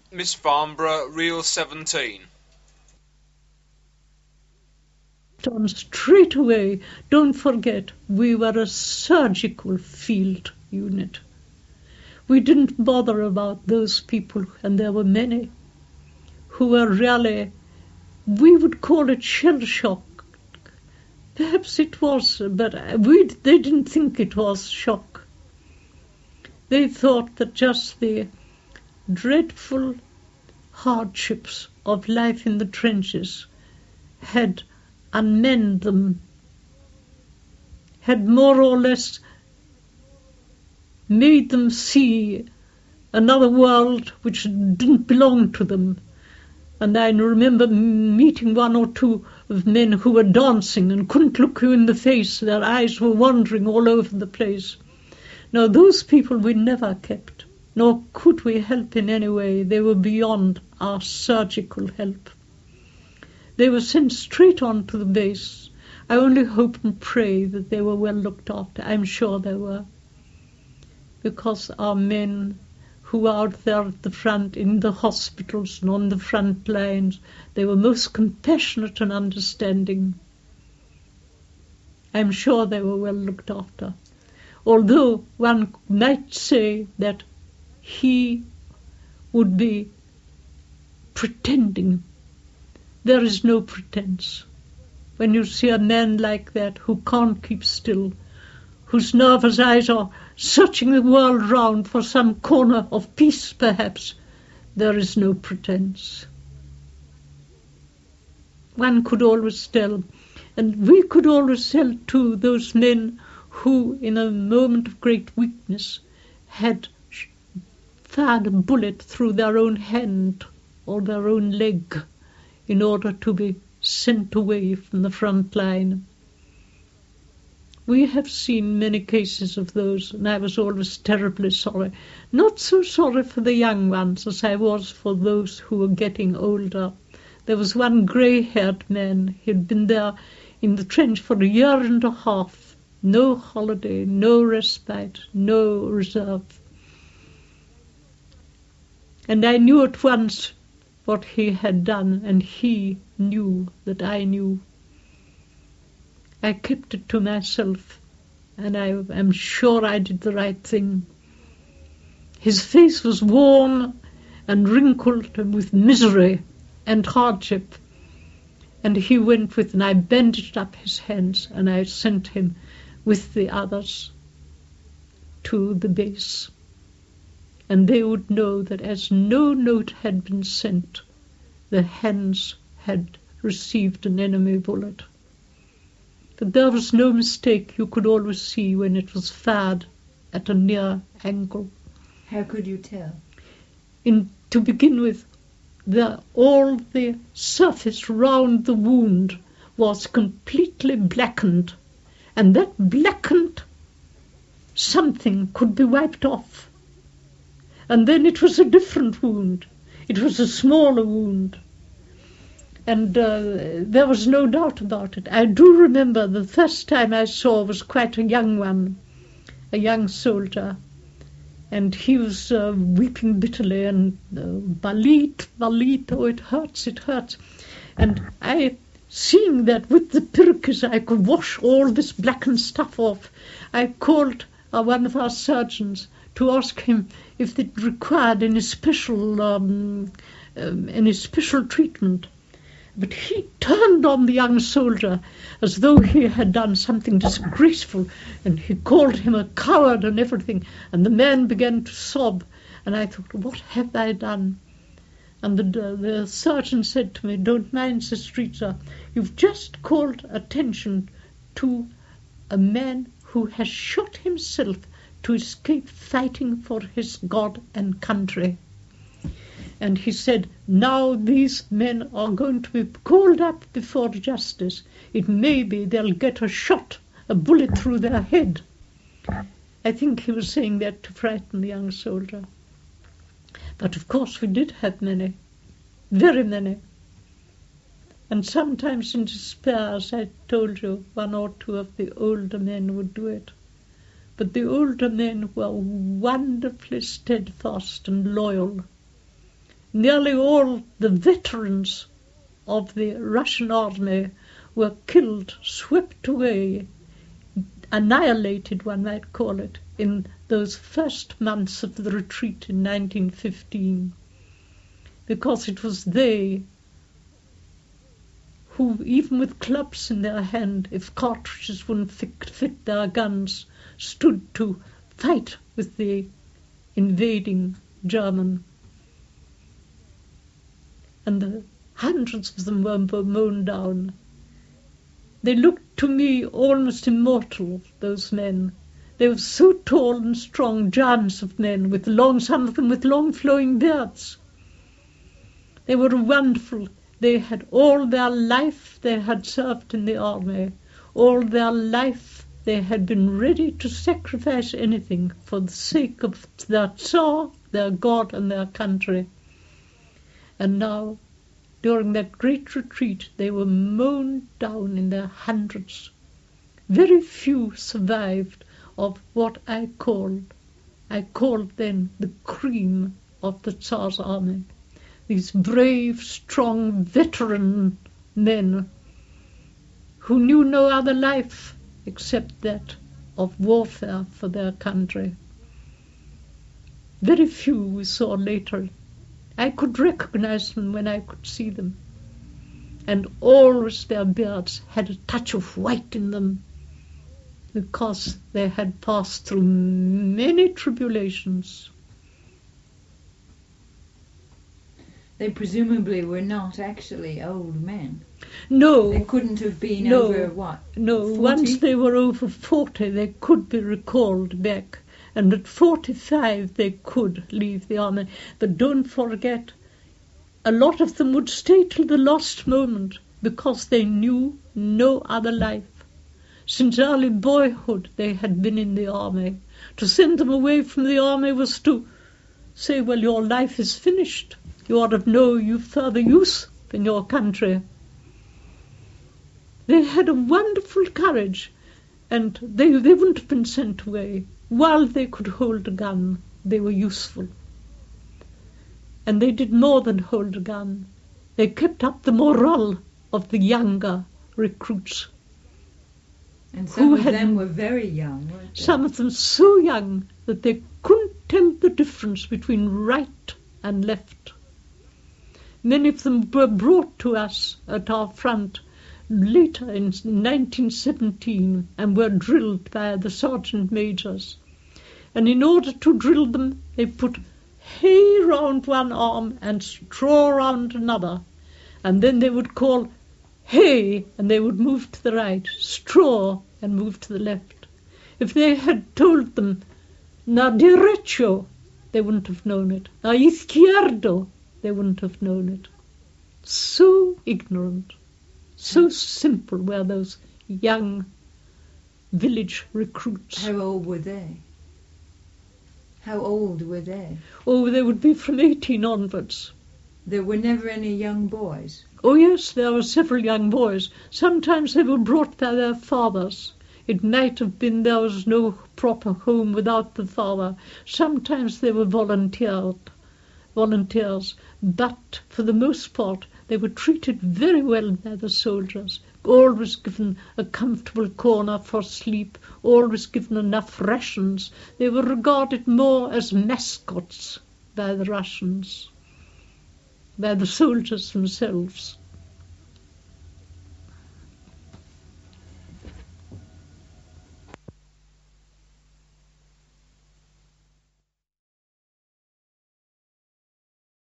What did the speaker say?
Miss Farnborough, Reel 17. On straight away. Don't forget, we were a surgical field unit. We didn't bother about those people, and there were many who were really, we would call it shell shock. Perhaps it was, but they didn't think it was shock. They thought that just the dreadful hardships of life in the trenches had unmanned them, had more or less made them see another world which didn't belong to them. And I remember meeting one or two of men who were dancing and couldn't look you in the face. Their eyes were wandering all over the place. Now, those people we never kept, nor could we help in any way. They were beyond our surgical help. They were sent straight on to the base. I only hope and pray that they were well looked after. I'm sure they were. Because our men who were out there at the front, in the hospitals and on the front lines, they were most compassionate and understanding. I'm sure they were well looked after. Although one might say that he would be pretending. There is no pretense. When you see a man like that who can't keep still, whose nervous eyes are searching the world round for some corner of peace, perhaps, there is no pretense. One could always tell, and we could always tell too, those men who, in a moment of great weakness, had fired a bullet through their own hand or their own leg in order to be sent away from the front line. We have seen many cases of those, and I was always terribly sorry. Not so sorry for the young ones as I was for those who were getting older. There was one grey-haired man. He'd been there in the trench for 1.5 years. No holiday, no respite, no reserve. And I knew at once what he had done, and he knew that I knew. I kept it to myself, and I am sure I did the right thing. His face was worn and wrinkled and with misery and hardship, and he went with, and I bandaged up his hands, and I sent him with the others to the base. And they would know that as no note had been sent, the hands had received an enemy bullet. But there was no mistake. You could always see when it was fired at a near angle. How could you tell? To begin with, all the surface round the wound was completely blackened, and that blackened something could be wiped off. And then it was a different wound. It was a smaller wound. And there was no doubt about it. I do remember the first time I saw was quite a young one, a young soldier. And he was weeping bitterly and, Balit, oh, it hurts. And I, seeing that with the pirkis I could wash all this blackened stuff off, I called one of our surgeons to ask him if it required any special treatment. But he turned on the young soldier as though he had done something disgraceful, and he called him a coward and everything, and the man began to sob, and I thought, what have I done? And the surgeon said to me, don't mind, Sister Rita, you've just called attention to a man who has shot himself to escape fighting for his God and country. And he said, now these men are going to be called up before justice. It may be they'll get a bullet through their head. I think he was saying that to frighten the young soldier. But of course we did have many, very many. And sometimes in despair, as I told you, 1 or 2 of the older men would do it. But the older men were wonderfully steadfast and loyal. nearly all the veterans of the Russian army were killed, swept away, annihilated, one might call it, in those first months of the retreat in 1915, because it was they who, even with clubs in their hand, if cartridges wouldn't fit their guns, stood to fight with the invading German. And the hundreds of them were mown down. They looked to me almost immortal, those men. They were so tall and strong, giants of men, with some of them with long flowing beards. They were wonderful. They had all their life they had served in the army. All their life they had been ready to sacrifice anything for the sake of their Tsar, their God, and their country. And now, during that great retreat, they were mown down in their hundreds. Very few survived of what I called then the cream of the Tsar's army. These brave, strong, veteran men who knew no other life except that of warfare for their country. Very few we saw later. I could recognize them when I could see them. And always their beards had a touch of white in them, because they had passed through many tribulations. They presumably were not actually old men. No. They couldn't have been over, what, No, 40? Once they were over 40, they could be recalled back. And at 45, they could leave the army. But don't forget, a lot of them would stay till the last moment because they knew no other life. Since early boyhood, they had been in the army. To send them away from the army was to say, well, your life is finished. You are of no further use in your country. They had a wonderful courage, and they wouldn't have been sent away. While they could hold a gun, they were useful. And they did more than hold a gun. They kept up the morale of the younger recruits. And some of them were very young, weren't they? Some of them so young that they couldn't tell the difference between right and left. Many of them were brought to us at our front later in 1917 and were drilled by the sergeant majors. And in order to drill them, they put hay round one arm and straw round another. And then they would call hay, and they would move to the right, straw, and move to the left. If they had told them, na derecho, they wouldn't have known it. Na izquierdo, they wouldn't have known it. So ignorant, so simple were those young village recruits. How old were they? How old were they? Oh, they would be from 18 onwards. There were never any young boys? Oh, yes, there were several young boys. Sometimes they were brought by their fathers. It might have been there was no proper home without the father. Sometimes they were volunteers. But for the most part, they were treated very well by the soldiers, always given a comfortable corner for sleep, always given enough rations. They were regarded more as mascots by the Russians, by the soldiers themselves.